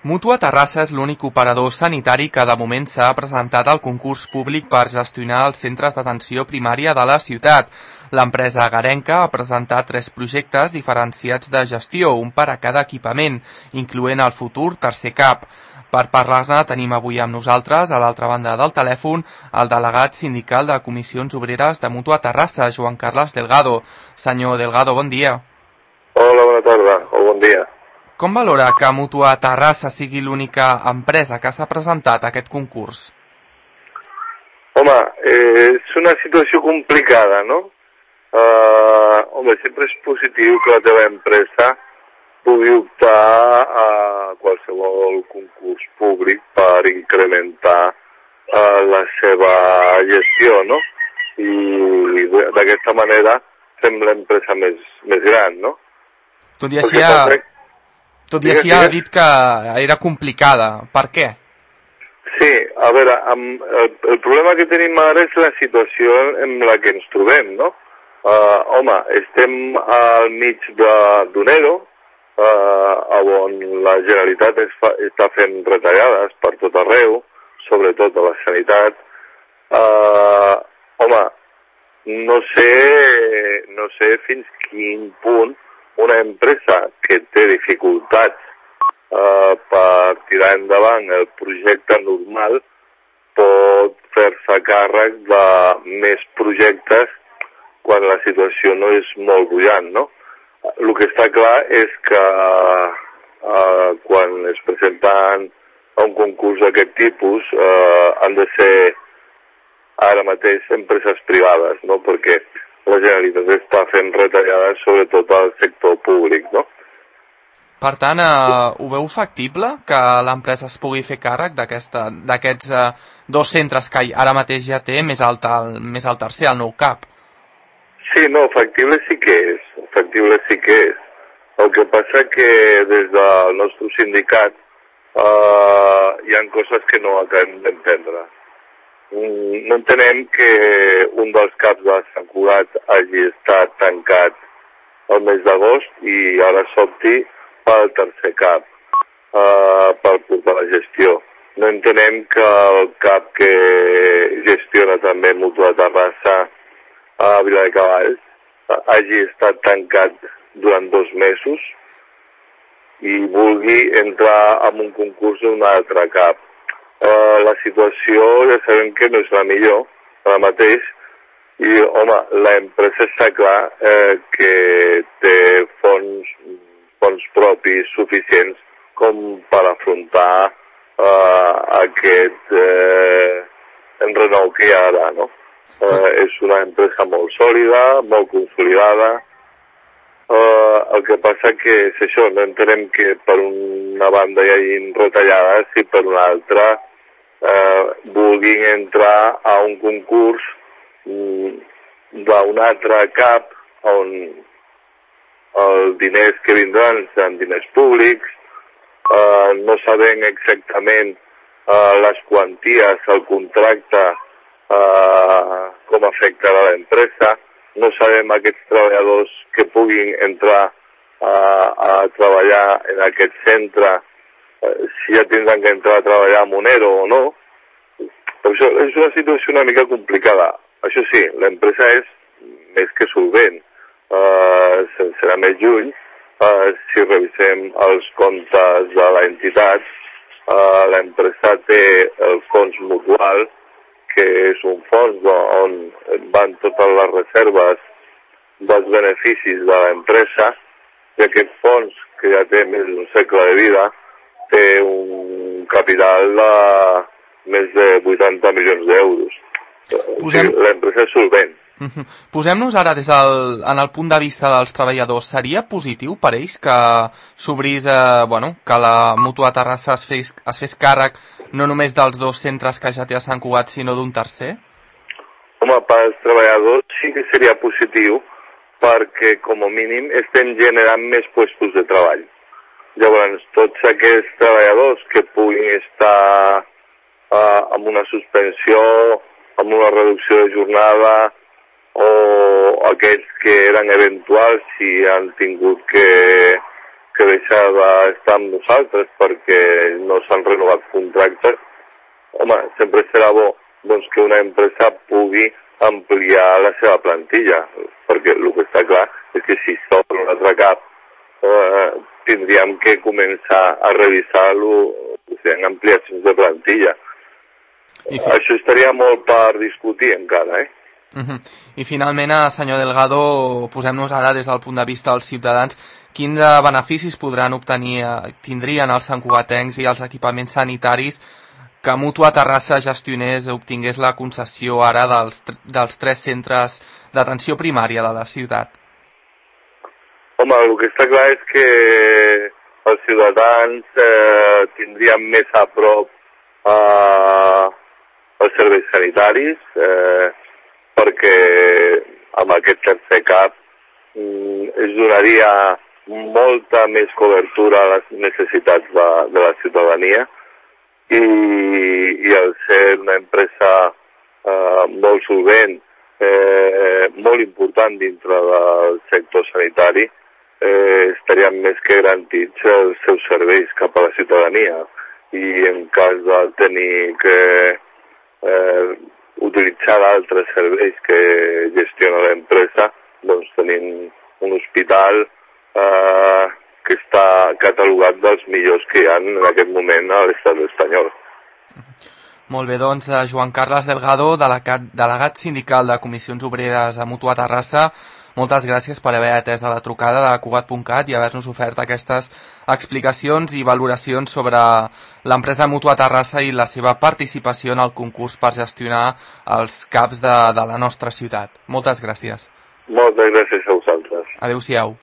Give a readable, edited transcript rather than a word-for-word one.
Mútua Terrassa és l'únic operador sanitari que de moment s'ha presentat al concurs públic per gestionar els centres d'atenció primària de la ciutat. L'empresa agarenca ha presentat 3 projectes diferenciats de gestió, un per a cada equipament, incloent el futur tercer CAP. Per parlar-ne tenim avui amb nosaltres, a l'altra banda del telèfon, el delegat sindical de Comissions Obreres de Mútua Terrassa, Joan Carles Delgado. Senyor Delgado, bon dia. Hola, bona tarda, o bon dia. Com valora que Mútua Terrassa sigui l'única empresa que s'ha presentat a aquest concurs? Home, és una situació complicada, no? Sempre és positiu que la teva empresa pugui optar a qualsevol concurs públic per incrementar la seva gestió, no? I d'aquesta manera fem l'empresa més gran, no? Tot i així ha dit que era complicada. Per què? Sí, a veure, el problema que tenim ara és la situació en la que ens trobem, no? Estem al mig d'un ERO, on la Generalitat està fent retallades per tot arreu, sobretot a la sanitat. No sé fins quin punt una empresa que té dificultats per tirar endavant el projecte normal pot fer-se càrrec de més projectes quan la situació no és molt bullant, no? El que està clar és que quan es presenten a un concurs d'aquest tipus han de ser ara mateix empreses privades, no? Perquè la Generalitat està fent retallades sobretot al sector públic, no? Per tant, ho veu factible que l'empresa es pugui fer càrrec d'aquests 2 centres que ara mateix ja té, més alt el tercer, el nou CAP? Sí, no, factible sí que és. El que passa que des del nostre sindicat hi ha coses que no acabem d'entendre. No entenem que un dels CAPs de Sant Cugat hagi estat tancat el mes d'agost i ara s'opti pel tercer CAP per portar la gestió. No entenem que el CAP que gestiona també Mútua Terrassa a Viladecavalls hagi estat tancat durant 2 mesos i vulgui entrar en un concurs d'un altre CAP. La situació ja sabem que no és la millor ara mateix i, l'empresa està clar que té fons propis suficients com per afrontar aquest enrenou que hi ha ara, no? És una empresa molt sòlida, molt consolidada. El que passa que és això, no entenem que per una banda hi hagi retallades i per una altra vulguin entrar a un concurs d'un altre CAP on els diners que vindran seran diners públics, no sabem exactament les quanties, el contracte, com afectarà l'empresa, no sabem aquests treballadors que puguin entrar a treballar en aquest centre, si ja tindran que entrar a treballar a Monero o no. Per això és una situació una mica complicada. Això sí, l'empresa és més que solvent. Sense anar més lluny, si revisem els comptes de l'entitat, l'empresa té el fons mutual, que és un fons on van totes les reserves dels beneficis de l'empresa, i aquest fons, que ja té més d'un segle de vida, té un capital de més de 80 milions d'euros. L'empresa és solvent. Posem-nos ara en el punt de vista dels treballadors. Seria positiu per ells que s'obrís, que la Mútua Terrassa es fes càrrec no només dels 2 centres que ja té a Sant Cugat, sinó d'un tercer? Home, per als treballadors sí que seria positiu, perquè com a mínim estem generant més puestos de treball. Llavors, tots aquests treballadors que puguin estar amb una suspensió, amb una reducció de jornada, o aquells que eren eventuals si han tingut que deixar d'estar amb nosaltres perquè serà bo doncs, que una empresa pugui ampliar la seva plantilla, perquè el que està clar és que si s'obre un altre cap tindríem que començar a revisar ampliacions de plantilla. Això estaria molt per discutir encara, I finalment, senyor Delgado, posem-nos ara des del punt de vista dels ciutadans, quins beneficis tindrien els santcugatencs i els equipaments sanitaris que Mútua Terrassa obtingués la concessió ara dels 3 centres d'atenció primària de la ciutat? Home, el que està clar és que els ciutadans tindrien més a prop els serveis sanitaris, perquè amb aquest tercer cap es donaria molta més cobertura a les necessitats de la ciutadania i al ser una empresa molt solvent, molt important dintre del sector sanitari, estarien més que garantits els seus serveis cap a la ciutadania i en cas de tenir que utilitzar altres serveis que gestiona l'empresa, doncs tenim un hospital que està catalogat dels millors que hi ha en aquest moment a l'estat espanyol. Molt bé, doncs, Joan Carles Delgado, delegat sindical de Comissions Obreres a Mútua Terrassa, moltes gràcies per haver atès a la trucada de Cugat.cat i haver-nos ofert aquestes explicacions i valoracions sobre l'empresa Mútua Terrassa i la seva participació en el concurs per gestionar els CAPs de la nostra ciutat. Moltes gràcies. Moltes gràcies a vosaltres. Adéu-siau.